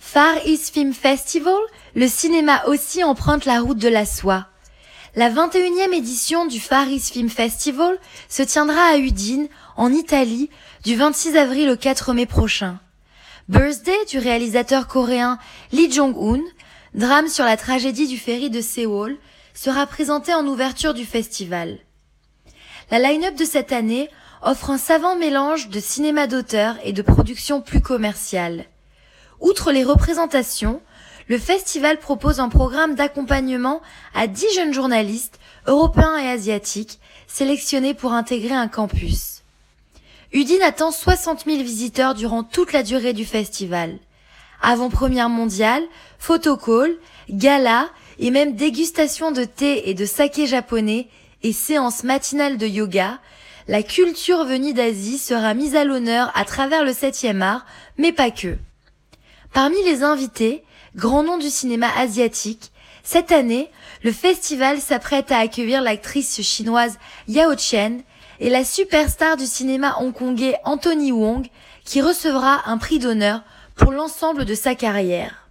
Far East Film Festival, le cinéma aussi emprunte la route de la soie. La 21e édition du Far East Film Festival se tiendra à Udine, en Italie, du 26 avril au 4 mai prochain. Birthday du réalisateur coréen Lee Jong-un, drame sur la tragédie du ferry de Séoul, sera présenté en ouverture du festival. La line-up de cette année offre un savant mélange de cinéma d'auteur et de production plus commerciale. Outre les représentations, le festival propose un programme d'accompagnement à 10 jeunes journalistes, européens et asiatiques, sélectionnés pour intégrer un campus. Udine attend 60 000 visiteurs durant toute la durée du festival. Avant-première mondiale, photocall, gala et même dégustation de thé et de saké japonais et séances matinales de yoga, la culture venue d'Asie sera mise à l'honneur à travers le 7e art, mais pas que. Parmi les invités, grands noms du cinéma asiatique, cette année, le festival s'apprête à accueillir l'actrice chinoise Yao Chen et la superstar du cinéma hongkongais Anthony Wong, qui recevra un prix d'honneur pour l'ensemble de sa carrière.